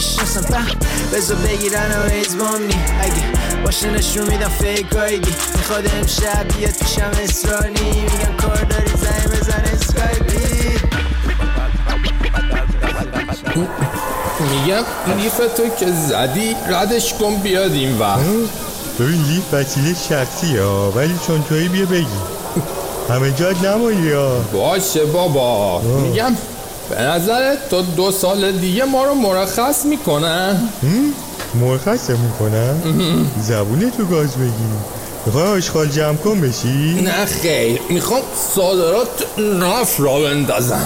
میشناسم بذار بگیرن و ایزبامنی اگه باشه نشون میدم فیک آیدی میخواد امشب بیاد پیشم اسرانی میگم کار داری زنگ بزن اسکایپی میگم لیفتو که زدی ردش کن بیاد این وقت. ببین لیف وسیله شخصی ها ولی چون تویی بیا بگی همه جات نمایی ها. باشه بابا. میگم به نظرت تا 2 سال دیگه ما رو مرخص میکنن؟ مرخص میکنن؟ زبونه تو گاز بگی. میخوای آشغال جمع کن بشی؟ نه خیر میخوام صادرات نفت را بندازم.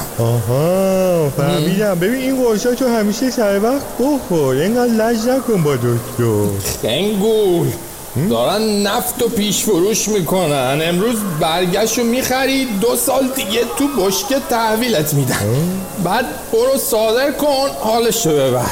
آها فهمیدم. ببین این قرصا تو همیشه سر وقت بخور اینقدر لج نکن با دکتر. خنگول دارن نفت و پیش فروش میکنن. امروز برگشت رو میخری 2 سال دیگه تو بشکه تحویلت میدن. بعد برو صادر کن حالشو ببر.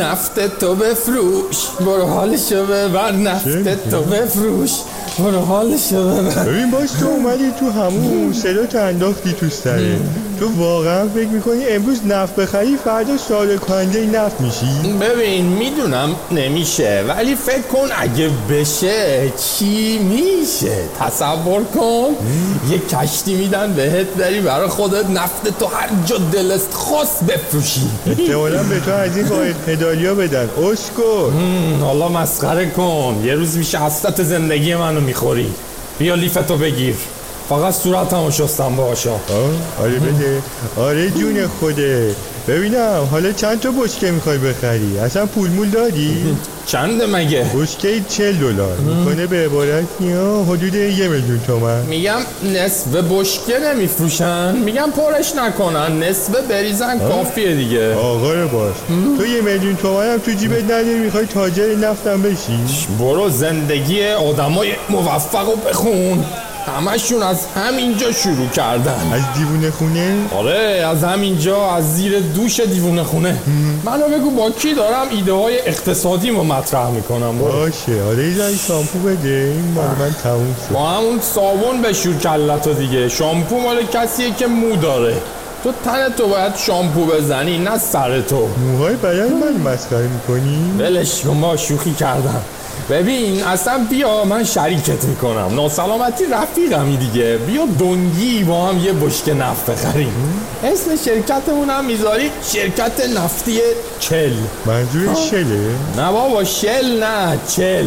نفت تو بفروش برو حالشو ببر. نفت تو بفروش برو حالشو ببر. ببین باش تو اومدی تو همون صدا تو انداختی تو سره. تو واقعا فکر میکنی امروز نفت بخری فردا صادر کننده نفت میشی؟ ببین میدونم نمیشه ولی فکر کن اگه بشه چی میشه. تصور کن یه کشتی میدن بهت بری برای خودت نفت تو هر جا دلت خواست بفروشی. احتمالا به تو از این باید پدالیا بدن اسکو. حالا مسخره کن. یه روز میشه حسرت زندگی منو میخوری. بیا لیفتو بگیر. فقط صورتمو شستم باشا. آره بده. آره جون خوده. ببینم حالا چند تا بشکه میخوای بخری؟ اصلا پول مول داری؟ چنده مگه؟ بشکه $40 میکنه به عبارت حدود 1 میلیون تومان. میگم نصف بشکه نمیفروشن. میگم پرش نکنن نصف بریزن کافیه دیگه. آقا رو باش. تو 1 میلیون تومان هم تو جیبت نداری میخوای تاجر نفتم بشی؟ برو زندگی آدمای موفق رو بخون. همشون از همینجا شروع کردن. از دیوونه خونه؟ آره از همینجا از زیر دوش دیوونه خونه. منو بگو با کی دارم ایده های اقتصادی رو مطرح میکنم. باشه آره یه شامپو بده این مال من تموم شد. با همون صابون بشور کلتو دیگه. شامپو مال کسیه که مو داره. تو تنتو باید شامپو بزنی نه سرتو. موهای بدن من مسخره میکنی؟ ولش کن با شوخی کردم. ببین اصلا بیا من شریکت میکنم. ناسلامتی رفیقمی دیگه. بیا دنگی با هم یه بشکه نفت بخریم. اسم شرکتمون هم میذاری شرکت نفتی چل. منظور شله؟ نه بابا شل نه چل.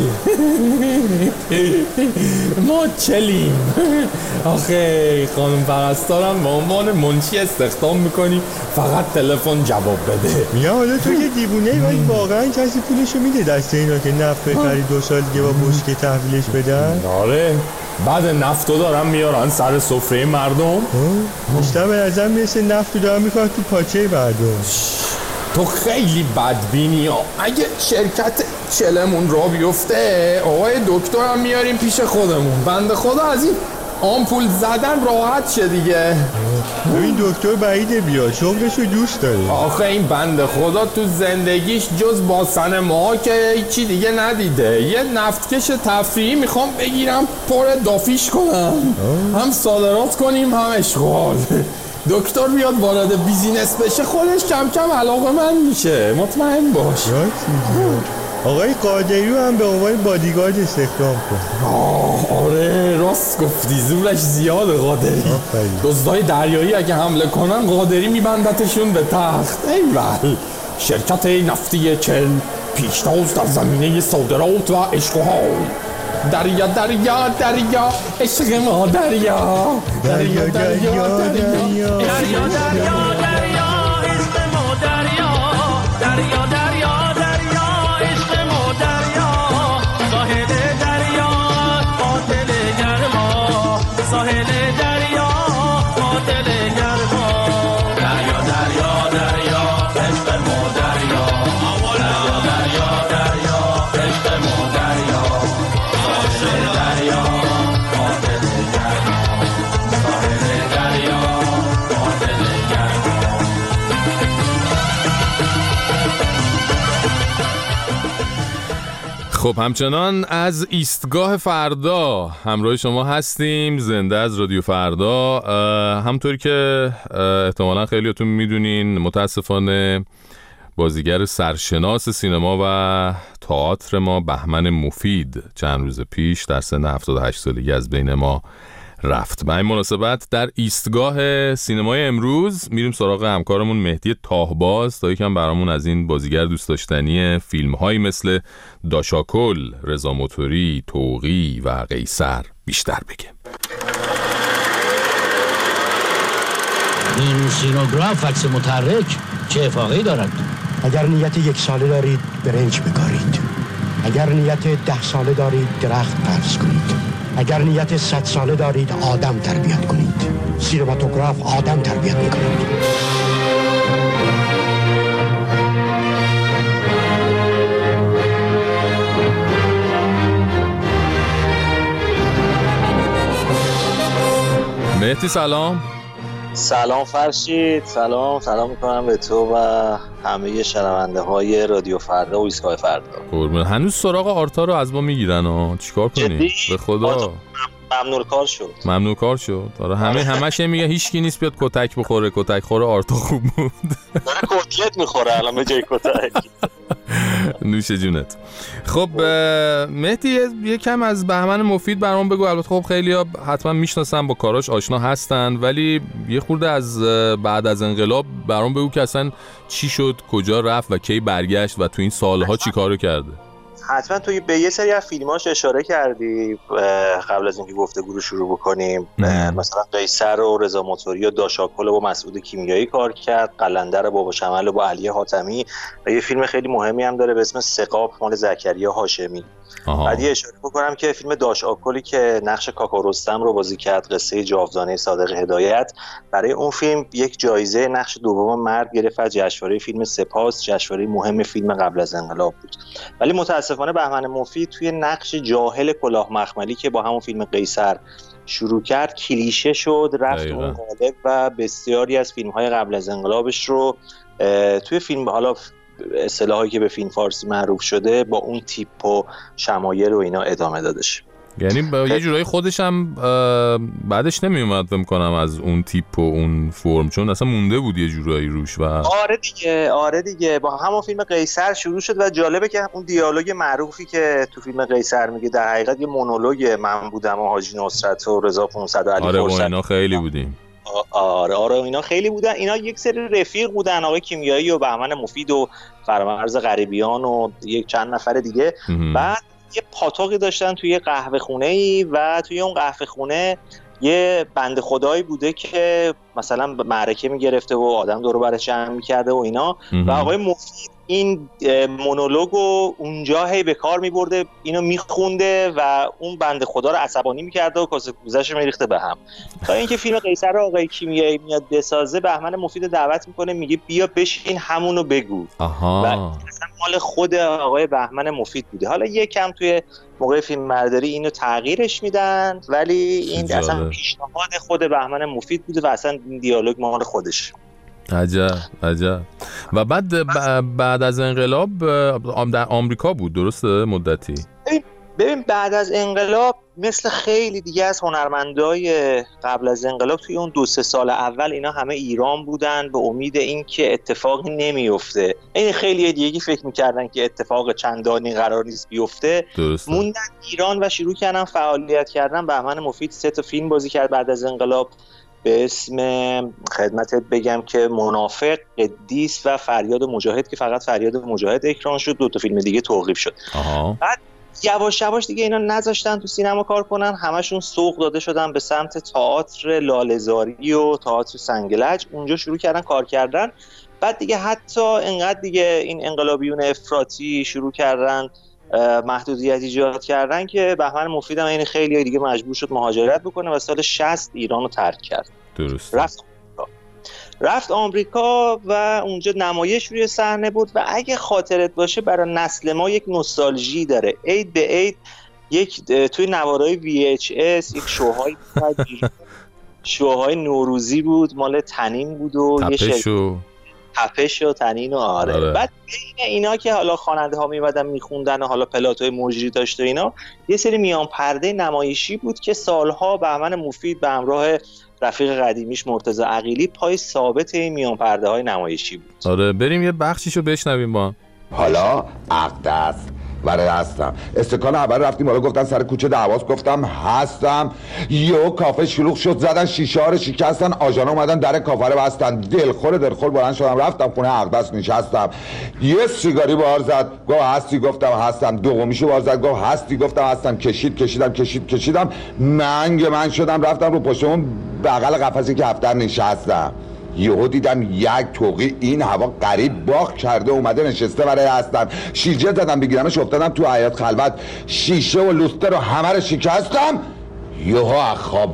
ما چلیم. آخه خانم پرستارم به عنوان منشی استخدام میکنی فقط تلفن جواب بده. میگم حالا تو که دیوونه ولی واقعا کسی پولشو میده دست اینا که نفت بخری 2 سال دیگه با بشکه تحویلش بدن؟ آره بعد نفتو دارن میارن سر سفره مردم. بیشتر به نظر میرسه نفتو دارن میکنن تو پاچه مردم. تو خیلی بدبینی ها. اگه شرکت چلمون را بیفته آقای دکترم میاریم پیش خودمون. بنده خدا از این آمپول زدن راحت شه دیگه. این دکتر بعیده بیاد شغلشو دوست داره. آخه این بنده خدا تو زندگیش جز باسن ما که هیچی دیگه ندیده. یه نفتکش تفریحی میخوام بگیرم پر دافیش کنم. هم صادرات کنیم هم اشغال. دکتر بیاد وارد بیزینس بشه خودش کم کم علاقه من میشه. مطمئن باش. آقای قادری رو هم به عنوان بادیگارد استخدام کن. آره راست گفتی زورش زیاده قادری. دزدای دریایی اگه حمله کنن قادری میبندتشون به تخت. ایول شرکت نفتی چل پیشتاز در زمینه صادرات و اشغال. دریا دریا دریا عشق ما دریا. دریا دریا دریا دریا دریا دریا عشق ما دریا. دریا دریا دریا عشق ما دریا. ساحل دریا قاتل گرما. ساحل دریا قاتل گرما. دریا دریا دریا عشق ما دریا. دریا دریا عشق ما دریا. ساحل دریا قاتل گرما. ساحل دریا قاتل گرما. خب همچنان از ایستگاه فردا همراه شما هستیم، زنده از رادیو فردا. همطوری که احتمالا خیلیاتون میدونین متاسفانه بازیگر سرشناس سینما و تئاتر ما بهمن مفید چند روز پیش در سن 78 سالگی از بین ما رفت. به این مناسبت در ایستگاه سینمای امروز میریم سراغ همکارمون مهدی تاهباز تا یکم برامون از این بازیگر دوست داشتنی فیلم‌هایی مثل داشاکل، رضا موتوری، طوقی و قیصر بیشتر بگه. این سینوگراف عکس متحرک چه افاقه‌ای دارد؟ اگر نیت 1 ساله دارید برنج بکارید، اگر نیت 10 ساله دارید درخت پرس کنید، اگر نیت 100 ساله دارید آدم تربیت کنید. سینماتوگراف آدم تربیت میکنید. مهدی سلام. سلام فرشید، سلام میکنم به تو و همه شنونده های رادیو فردا و ایستگاه فردا. قربون. هنوز سراغ آرتا رو از ما میگیرن ها، چیکار کنیم؟ به خدا ممنوع کار شد. آره همش میگه هیچکی نیست بیاد کتک بخوره، کتک خوره آرتا خوب بود. داره کتلت میخوره الان به جای کتک. نوش جونت. خب مهدی یکم از بهمن مفید برام بگو. البته خب خیلی‌ها حتما میشناسن، با کاراش آشنا هستن، ولی یه خورده از بعد از انقلاب برام بگو که اصلا چی شد، کجا رفت و کی برگشت و تو این سالها چی کارو کرده. حتما توی به یه سری از فیلماش اشاره کردی قبل از اینکه گفتگو رو شروع بکنیم. مثلا قیصر و رضا موتوری و داشاکل و با مسعود کیمیایی کار کرد، قلندر و بابا شمل و با علی حاتمی، و یه فیلم خیلی مهمی هم داره به اسم سقاپ مال زکریا هاشمی. بعد یه اشاره بکنم که فیلم داشاکلی که نقش کاکا رستم رو بازی کرد، قصه جاودانه صادق هدایت، برای اون فیلم یک جایزه نقش دوم مرد گرفت از جشنواره فیلم سپاس، جشنواره مهم فیلم قبل از انقلاب بود. ولی متاسفانه بهمن مفید توی نقش جاهل کلاه مخملی که با همون فیلم قیصر شروع کرد کلیشه شد، رفت اون قالب و بسیاری از فیلم‌های قبل از انقلابش رو توی فیلم، حالا اصطلاحی که به فیلم فارسی معروف شده، با اون تیپ و شمایل و اینا ادامه دادش. یعنی با یه جورایی خودش هم بعدش نمی اومد فهم کنم از اون تیپ و اون فرم، چون اصلا مونده بود یه جورایی روش. و آره دیگه با همون فیلم قیصر شروع شد و جالبه که اون دیالوگ معروفی که تو فیلم قیصر میگه در حقیقت یه مونولوگ من بودم و حاجی نصرت و رضا 500 و علی فرصت. آره اینا خیلی بودیم. آره اینا خیلی بودن. اینا یک سری رفیق بودن، آقای کیمیایی و بهمن مفید و فرامرز غریبیان و یک چند نفر دیگه. بعد یه پاتوقی داشتن توی قهوه خونه‌ای و توی اون قهوه خونه یه بنده خدایی بوده که مثلا معرکه میگرفته و آدم دور و برش جمع میکرده و اینا. و آقای مفید این مونولوگو اونجا هی به کار میبرده، اینو میخونده و اون بنده خدا رو عصبانی میکرده و کاسه کوزه‌شو میریخته به هم. تا اینکه فیلم قیصر رو آقای کیمیایی میاد بسازه، بهمن مفید دعوت میکنه، میگه بیا بشین همونو بگو. و اصلا مال خود آقای بهمن مفید بوده. حالا یکم توی موقع فیلم برداری اینو تغییرش میدن، ولی این اصلا پیشنهاد خود بهمن مفید بوده و اصلا این دیالوگ مال خودش. عجب. و بعد از انقلاب در آمریکا بود، درسته؟ مدتی. ببین بعد از انقلاب مثل خیلی دیگه از هنرمندای قبل از انقلاب توی اون 2-3 سال اول اینا همه ایران بودن به امید اینکه اتفاقی نمیفته. این خیلی دیگه فکر می‌کردن که اتفاق چندانی قرار نیست بیفته. موندن ایران و شروع کردن فعالیت کردن. بهمن مفید 3 تا فیلم بازی کرد بعد از انقلاب به اسم، خدمتت بگم که منافق، قدیس و فریاد مجاهد، که فقط فریاد مجاهد اکران شد، 2 تا فیلم دیگه توقیف شد. بعد یواش یواش دیگه اینا نذاشتن تو سینما کار کنن، همشون سوق داده شدن به سمت تئاتر لاله‌زاری و تئاتر سنگلج، اونجا شروع کردن کار کردن. بعد دیگه حتی انقدر دیگه این انقلابیون افراطی شروع کردن محدودیت ایجاد کردن که بهمن مفید هم این خیلی دیگه مجبور شد مهاجرت بکنه و سال 60 ایران رو ترک کرد. درست. رفت آمریکا و اونجا نمایش روی صحنه بود و اگه خاطرت باشه برای نسل ما یک نوستالژی داره. عید به عید یک توی نوارای VHS یک شوهای نوروزی بود مال تنین بود و تپش و تنین و آره. بعد بین اینا که حالا خواننده ها میمدن میخوندن و حالا پلاتوی مجری داشت و اینا، یه سری میان پرده نمایشی بود که سالها بهمن مفید به همراه رفیق قدیمیش مرتضی عقیلی پای ثابت این میان پرده های نمایشی بود. آره بریم یه بخشیشو بشنویم با. حالا عقدس وارد هستم. استکان اول رفتیم بالا گفتن سر کوچه دعواست، گفتم هستم. یهو کافه شلوغ شد، زدن شیشه ها رو شکستن، آژانا اومدن در کافه رو بستن. دلخور بلند شدم رفتم خونه عقدس نشستم. یه سیگاری بار زد گفت هستی، گفتم هستم. دومیشو بار زد گفت هستی، گفتم هستم. کشیدم من شدم رفتم رو پشت اون بغل قفسی که هفتر نشستم. یهو دیدم یک توقی این هوا غریب باغ کرده اومده نشسته برای هستن. شیرجه زدم بگیرمش افتادم تو حیاط خلوت، شیشه و لوستر رو همه رو شکستم. یهو اخاب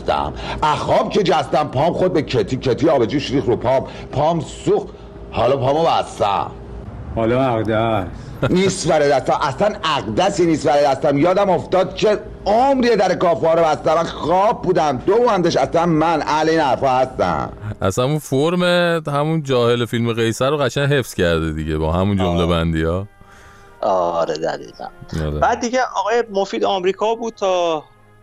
که جستم پام خود به کتی آبجوش ریخ رو پام سوخت. حالا پامو بستم. حالا عقدس نیست برای دستم، اصلا عقدسی نیست برای دستم. یادم افتاد که عمریه در کافه ها رو بستم، من خواب بودم. دومندش اصلا من اهل این حرفا هستم. اصلا اون فرم همون جاهل فیلم قیصر رو قشنگ حفظ کرده دیگه با همون جمله بندی ها. آره دقیقا. بعد دیگه آقای مفید آمریکا بود تا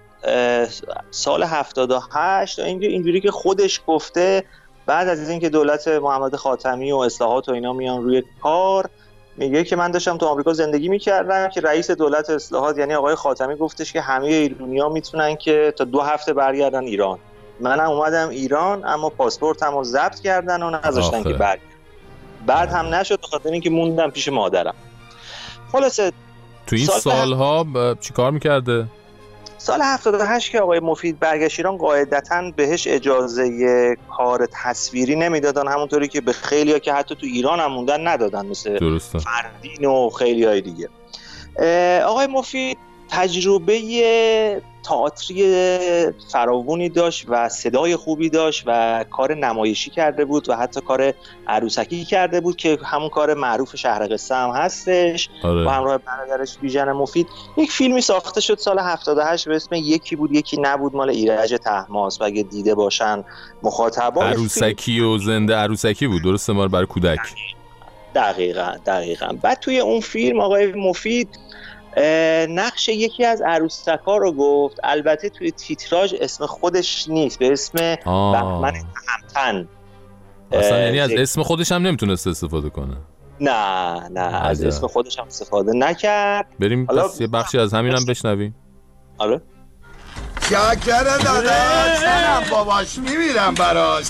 سال 78 اینجوری که خودش گفته بعد از اینکه دولت محمد خاتمی و اصلاحات و اینا میان روی کار، میگه که من داشتم تو آمریکا زندگی میکردم که رئیس دولت اصلاحات یعنی آقای خاتمی گفتش که همه ایرانی‌ها میتونن که تا 2 هفته برگردن ایران. منم اومدم ایران اما پاسپورتمو ضبط کردن و نذاشتن که بعد هم نشد به خاطر اینکه موندم پیش مادرم. خلاصه تو این سالها چیکار میکرده؟ سال 78 که آقای مفید برگشت ایران قاعدتاً بهش اجازه کار تصویری نمیدادن، همونطوری که به خیلیا که حتی تو ایران هم موندن ندادن، مثل فردین و خیلیای دیگه. آقای مفید تجربه تئاتری فراوانی داشت و صدای خوبی داشت و کار نمایشی کرده بود و حتی کار عروسکی کرده بود که همون کار معروف شهر قصه هم هستش. با همراه برادرش بیژن مفید یک فیلمی ساخته شد سال 78 به اسم یکی بود یکی نبود، مال ایرج طهماسب. اگه دیده باشن مخاطبان، عروسکی و زنده عروسکی بود، درسته؟ مال برای کودک. دقیقاً. بعد توی اون فیلم آقای مفید نقش یکی از عروسک‌ها رو گفت. البته توی تیتراژ اسم خودش نیست، به اسم بهمن تهمتن. اصلا یعنی از اسم خودش هم نمیتونست استفاده کنه؟ نه از اسم خودش هم استفاده نکرد. بریم پس یه بخشی از همینم بشنویم. آره شاکره داداش، منم باباش میمیرم براش.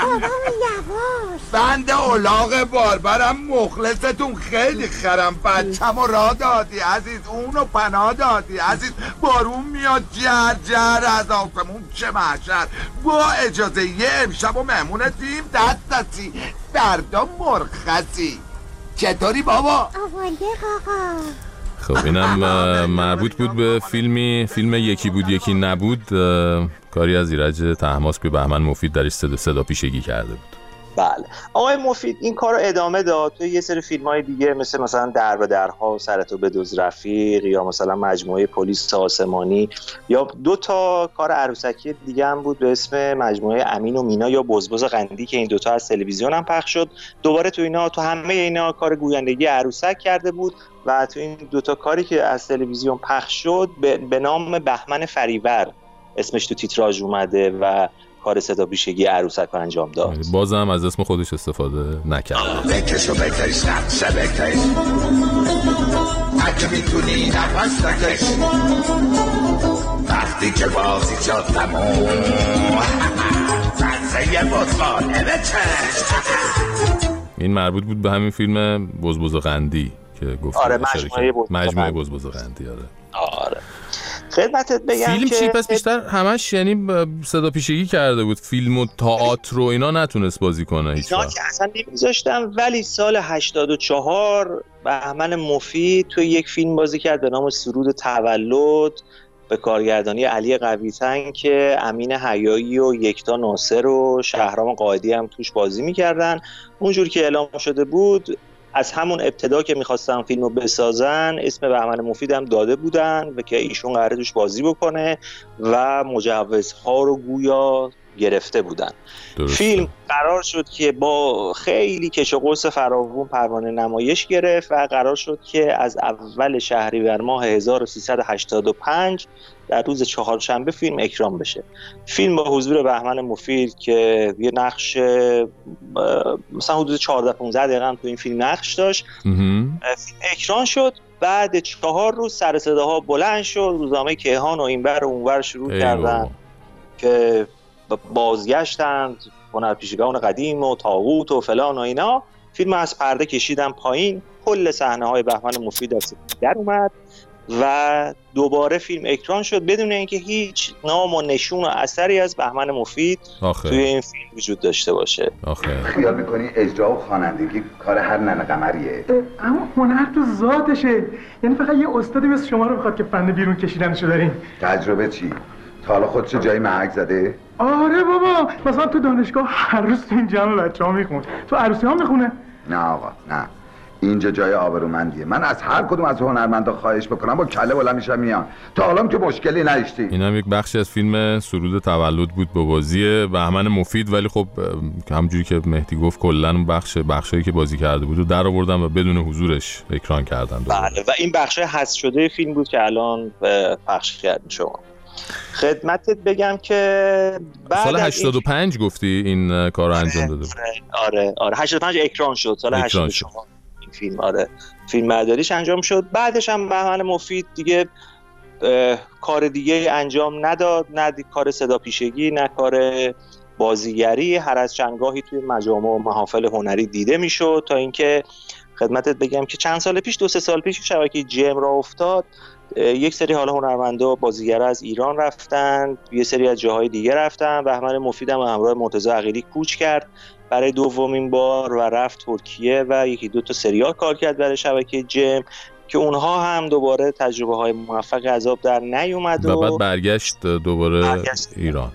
یواش بنده اولاغ باربرم مخلصتون، خیلی خرم. بچه‌مو راه دادی عزیز، اونو پناه دادی عزیز. بارون میاد جر از آسمون، چه محشر. با اجازه یه امشب و مهمونتیم دستی، فردا مرخصی. چطوری بابا؟ آواله آقا. خب اینم مربوط بود به فیلم یکی بود یکی نبود، کاری از ایرج طهماسب که بهمن مفید درش صدا پیشگی کرده بود. بله آقای مفید این کار رو ادامه داد توی یه سری فیلم‌های دیگه، مثلا در به درها، سرتو بدزد رفیق، یا مثلا مجموعه پلیس آسمانی، یا 2 تا کار عروسکی دیگه هم بود به اسم مجموعه امین و مینا یا بزبز قندی که این 2 تا از تلویزیون هم پخش شد. دوباره تو همه اینا کار گویندگی عروسک کرده بود و تو این 2 تا کاری که از تلویزیون پخش شد به نام بهمن فریور اسمش تو تیتراژ اومده و کار صدا پیشگی عروسک رو انجام داد. بازم از اسم خودش استفاده نکرد. بکش و بکش نقشه بکش، اگه میتونی نفس نکش، وقتی که بازی شد تموم بسه بزغانه بچش. این مربوط بود به همین فیلم بزبز قندی که گفتم. آره مجموعه بزبز قندی. آره خدمتت بگم فیلم که چی پس بیشتر همش یعنی صدا پیشگی کرده بود، فیلم و تئاتر و اینا نتونست بازی کنه هیچ وقت. که اصلا نمیذاشتم. ولی سال 84 بهمن مفید تو یک فیلم بازی کرد به نام سرود تولد به کارگردانی علی قوی‌تن که امین حیایی و یکتا ناصر و شهرام قائدی هم توش بازی میکردن. اونجور که اعلام شده بود از همون ابتدا که میخواستن فیلمو بسازن اسم بهمن مفید هم داده بودن و که ایشون قراره توش بازی بکنه و مجوزها رو گویا گرفته بودن. درسته. فیلم قرار شد که با خیلی کش و قوس فراوون پروانه نمایش گرفت و قرار شد که از اول شهریور ماه 1385 در روز چهارشنبه فیلم اکران بشه. فیلم با حضور بهمن مفید که یه نقش مثلا حدود 14-15 دقیقه هم تو این فیلم نقش داشت. فیلم اکران شد. بعد 4 روز سر صداها بلند شد، روزنامه کیهان و اینور و اونور شروع کردن که بازگشتند هنرپیشگان قدیم و طاغوت و فلان و اینا. فیلم از پرده کشیدن پایین، کل صحنه‌های بهمن مفید از در اومد و دوباره فیلم اکران شد بدون اینکه هیچ نام و نشون و اثری از بهمن مفید توی این فیلم وجود داشته باشه. خیال میکنی اجرا و خوانندگی کار هر ننه قمریه؟ اما هنر تو ذاتشه، یعنی فقط یه استادی مثل شما رو میخواد که فن بیرون کشیدنشو دارین. تجربه چی؟ تا حالا خودشو جایی محک زده؟ آره بابا، مثلا تو دانشگاه هر روز تو این جمع بچه‌ها میخونه، تو عروسی ها میخونه. نه آقا نه، اینجا جای آبرومندیه. من از هر کدوم از هنرمندا خواهش بکنم با کله بلند میشم میان. تا حالا که مشکلی نداشتی. اینم یک بخشی از فیلم سرود تولد بود با بازی بهمن مفید، ولی خب همونجوری که مهدی گفت کلا بخشایی که بازی کرده بود رو در آوردن و بدون حضورش اکران کردن. بله، و این بخش حذف شده فیلم بود که الان پخش کردیم. شما خدمتت بگم که بعد سال 85 گفتی این کارو انجام داده. آره 85 اکران شد. سال 86 این فیلم فیلم برداریش انجام شد. بعدش هم بهمن مفید دیگه کار دیگه انجام نداد، نه کار صدا پیشگی نه کار بازیگری. هر از چندگاهی توی مجامع و محافل هنری دیده میشد تا اینکه خدمتت بگم که چند سال پیش 2-3 سال پیش شبکه جم را افتاد. یک سری حالا هنرمندا و بازیگرا از ایران رفتن، یه سری از جاهای دیگه رفتن. بهمن مفید هم همراه مرتضی عقیلی کوچ کرد برای دومین بار و رفت ترکیه و 1-2 سریال کار کرد برای شبکه جم که اونها هم دوباره تجربه های موفق عذاب در نیومد و بعد برگشت دوباره ایران.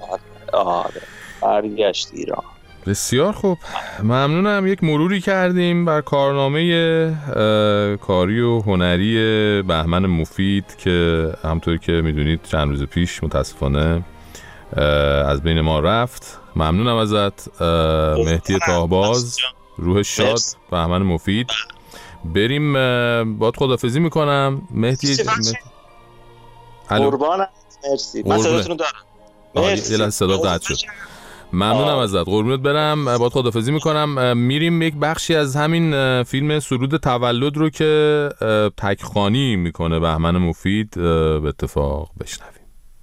برگشت ایران. بسیار خوب، ممنونم. یک مروری کردیم بر کارنامه کاری و هنری بهمن مفید که همطور که میدونید چند روز پیش متاسفانه از بین ما رفت. ممنونم ازت مهدی تاهباز، روح شاد، بهمن مفید. بریم باید خداحافظی میکنم مهدی. قربانت، مرسی. من صداتون دارم. مرسی. یه لحظه صدا قطع شد. ممنونم ازت، قربونت برم. باید خداحافظی میکنم. میریم یک بخشی از همین فیلم سرود تولد رو که تکخوانی میکنه بهمن مفید به اتفاق بشنویم.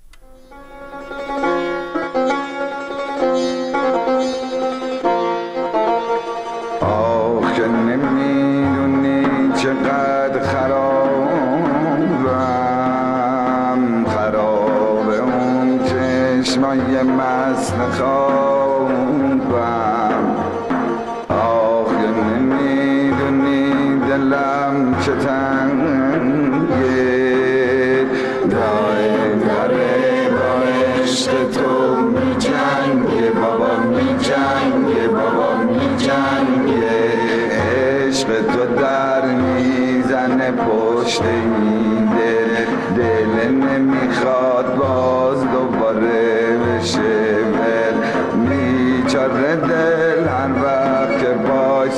آخ که نمیدونی چقدر خرابم، خرابه اون چشمای مست خوابم. آخ که نمیدونی دلم چه تنگه، داره با عشق تو میجنگه بابا، میجنگه بابا، میجنگه. عشق تو در میزنه پشت این دل نمیخواد باز دوباره بشه ول. بیچاره دل هر وقت که باش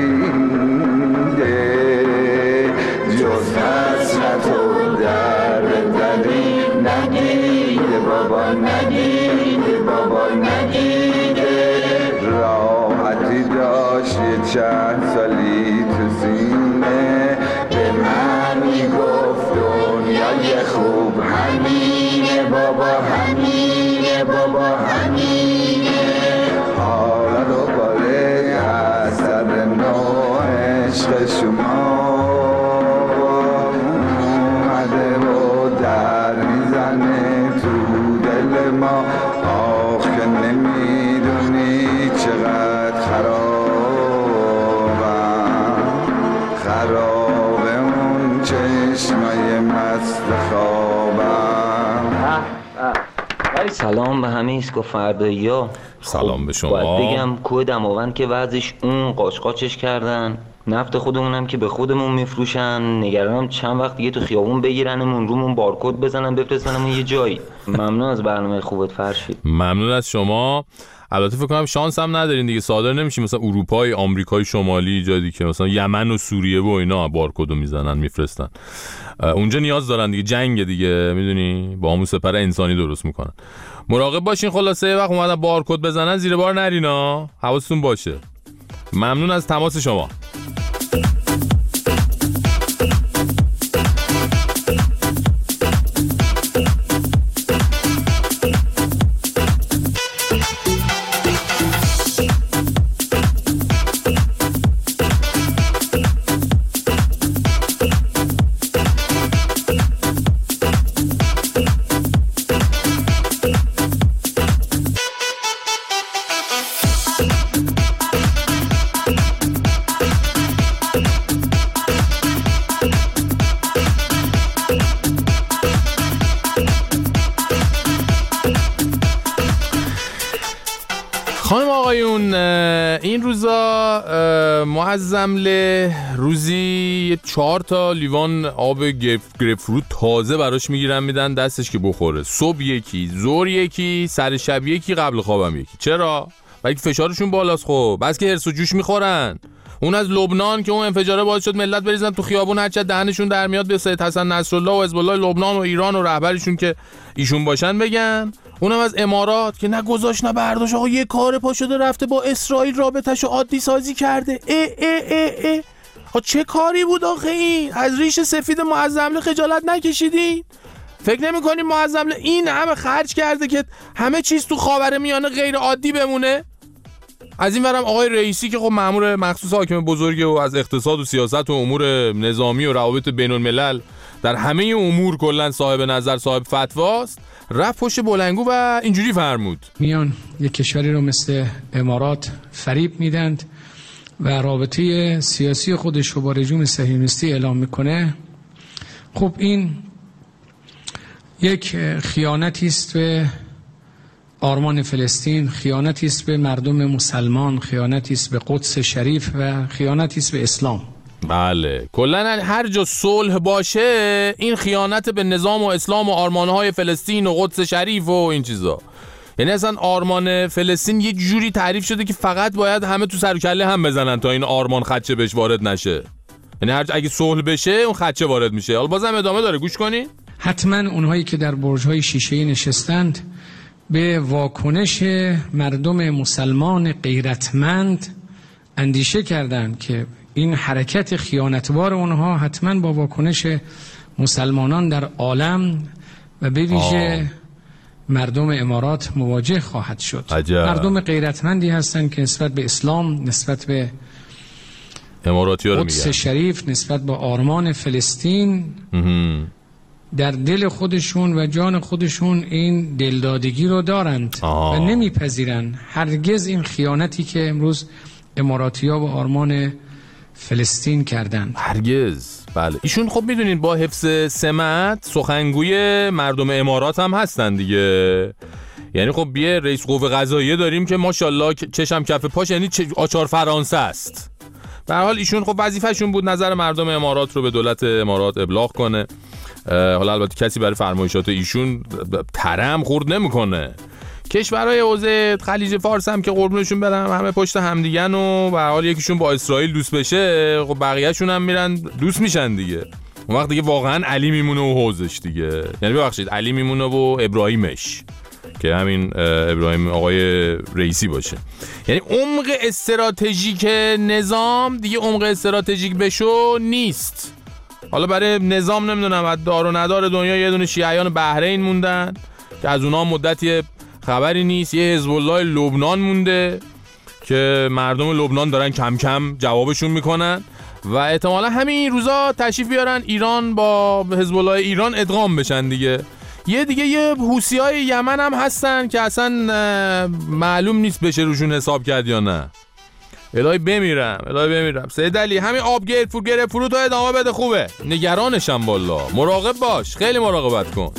سریده، جز حسرت و دردی ندیده بابا، ندیده بابا، ندیده. راحتی داشت یه چند سالی تو سینه، به من میگفت دنیای خوب همینه بابا، همینه بابا، همینه. حالا دوباره از سر نو عشق شما اومده و در میزنه تو دل ما. آخ که نمیدونی چقدر خرابم، خرابه اون چشمای مست خوابم. سلام به همه ایسکو فردایی ها. سلام به شما. باید بگم کوه دماوند که وضعش اون قاچقاچش کردن، نفت خودمونم که به خودمون میفروشن، نگرانم چند وقت دیگه تو خیابون بگیرنمون، رومون بارکد بزنن بفرستنمون یه جایی. ممنون از برنامه خوبت فرشید. ممنون از شما. البته فکر کنم شانس هم ندارین دیگه، صادر نمیشیم مثلا اروپای آمریکای شمالی جایی که مثلا یمن و سوریه و اینا بارکدو میزنن میفرستن. اونجا نیاز دارن دیگه، جنگ دیگه میدونی، با همون سپر انسانی درست میکنن. مراقب باشین خلاصه وقت اومدن بارکد بزنن زیر بار نرینا، حواستون باشه. ممنون از تماس شما. خانم آقایون، این روزا معظمله روزی 4 تا لیوان آب گریپفروت تازه براش میگیرن میدن دستش که بخوره. صبح یکی، ظهر یکی، سر شب یکی، قبل خوابم یکی. چرا؟ بلکه فشارشون بالاست. خب بس که هرس و جوش میخورن. اون از لبنان که اون انفجاره باعث شد ملت بریزن تو خیابون، هرچه دهنشون در میاد به سید حسن نصرالله و حزب الله لبنان و ایران و رهبرشون که ایشون باشن بگن. اونم از امارات که نه گذاشت نه برداشت، آقا یه کار پا شده رفته با اسرائیل رابطه‌شو عادی سازی کرده. چه کاری بود آخه این؟ از ریش سفید معظمله خجالت نکشیدین؟ فکر نمی‌کنی معظمله این همه خرج کرده که همه چیز تو خاورمیانه غیر عادی بمونه؟ از این ورم آقای رئیسی که خب مأمور مخصوص حاکم بزرگه و از اقتصاد و سیاست و امور نظامی و روابط بین الملل در همه امور کلا صاحب نظر، صاحب فتواست، رفت پشت بلنگو و اینجوری فرمود: میان یک کشوری رو مثل امارات فریب میدند و رابطه سیاسی خودش رو با رژیم صهیونیستی اعلام میکنه. خب این یک خیانتی است به آرمان فلسطین، خیانتی است به مردم مسلمان، خیانتی است به قدس شریف و خیانتی است به اسلام. بله، کلا هر جا صلح باشه این خیانت به نظام و اسلام و آرمانهای فلسطین و قدس شریف و این چیزا. یعنی اصلا آرمان فلسطین یک جوری تعریف شده که فقط باید همه تو سر و کله هم بزنن تا این آرمان خدشه بهش وارد نشه. یعنی هر اگه صلح بشه اون خدشه وارد میشه. حالا بازم ادامه داره، گوش کنین. حتما اونهایی که در برج‌های شیشه‌ای نشستند به واکنش مردم مسلمان غیرتمند اندیشه کردند که این حرکت خیانتبار اونها حتما با واکنش مسلمانان در عالم و به ویژه مردم امارات مواجه خواهد شد. عجب. مردم غیرتمندی هستند که نسبت به اسلام، نسبت به قدس شریف، نسبت به آرمان فلسطین در دل خودشون و جان خودشون این دلدادگی رو دارند و نمیپذیرند هرگز این خیانتی که امروز اماراتی‌ها و آرمان فلسطین کردند. هرگز. بله، ایشون خب میدونین با حفظ سمت سخنگوی مردم امارات هم هستن دیگه. یعنی خب بیه رئیس قوه قضاییه داریم که ماشاءالله چشم کف پاش یعنی آچار فرانسه است. به هر حال ایشون خب وظیفه‌شون بود نظر مردم امارات رو به دولت امارات ابلاغ کنه. حالا البته کسی برای فرمایشات ایشون ترم خورد نمیکنه. کشورهای حوزه خلیج فارس هم که قربونشون برم همه پشت همدیگن و به هر حال یکیشون با اسرائیل دوست بشه خب بقیه‌شون هم میرن دوست میشن دیگه. اون وقت دیگه واقعا علی میمونه و حوزش دیگه، یعنی ببخشید علی میمونه و ابراهیمش که همین ابراهیم آقای رئیسی باشه. یعنی عمق استراتژیک نظام دیگه عمق استراتژیک بشو نیست. حالا برای نظام نمیدونم از دار و ندار دنیا یه دونه شیعیان بحرین موندن که از اونها مدتی خبری نیست. یه حزب الله لبنان مونده که مردم لبنان دارن کم کم جوابشون میکنن و احتمالا همین روزا تشریف بیارن ایران با حزب الله ایران ادغام بشن دیگه. یه حوثی‌های یمن هم هستن که اصلا معلوم نیست بشه روشون حساب کرد یا نه. الهی بمیرم. سید علی همین آب گرفت رو ادامه بده، خوبه. نگرانشم والا. مراقب باش، خیلی مراقبت کن.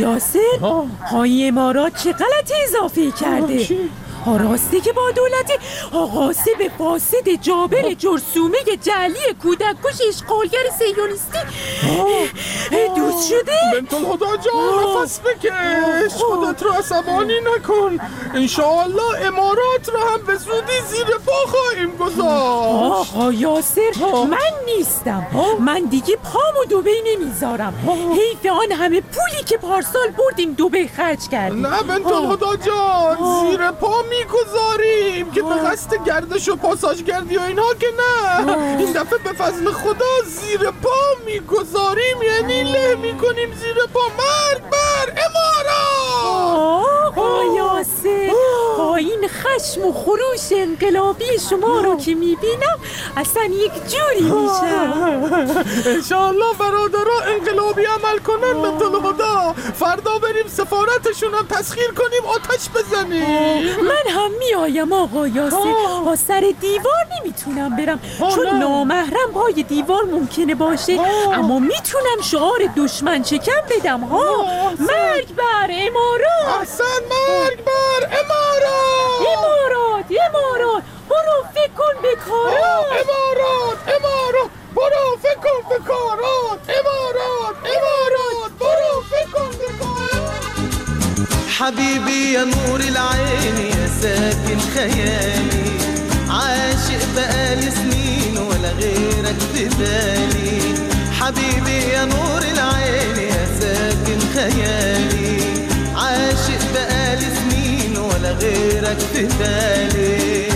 یاسر های امارات چه غلطی اضافه کرده؟ راسته که با دولت قاسب فاسد جابر جرثومه جعلی کودککش اشغالگر صهیونیستی دوست شده؟ بنت الهدی جان نفس بکش، خودت رو عصبانی نکن. انشاءالله امارات رو هم به زودی زیر پا خواهیم گذاشت. یاسر من نیستم، من دیگه پامو دبی نمیذارم. حیف آن همه پولی که پارسال بردیم دبی خرج کردیم. نه بنت الهدی جان، زیر پا میگذاریم که به قصد گردش و پاساژگردی و اینها که نه. این دفعه به فضل خدا زیر پا میگذاریم، یعنی له میکنیم زیر پا. مرگ بر امارات. یاسر این خشم و خروش انقلابی شما رو که میبینم اصلا یک جوری میشم. انشاءالله برادرها انقلابی عمل کنن. بنت الهدی فردا بریم سفارتشون هم تسخیر کنیم، آتش بزنیم. من هم میایم آقا یاسر. سر دیوار نمیتونم برم چون نامحرم پای دیوار ممکنه باشه، اما میتونم شعار دشمن چکم بدم. مرگ بر امارات. احسن، مرگ بر امارات. امارات برو فکر کن به کارات. امارات برو فکر کن به کارات. امارات برو فکر کن به کارات. حبيبي يا نور العين يا ساكن خيالي، عاشق بقالي سنين ولا غيرك في بالي. حبيبي يا نور العين يا ساكن خيالي، عاشق بقالي سنين ولا غيرك في بالي.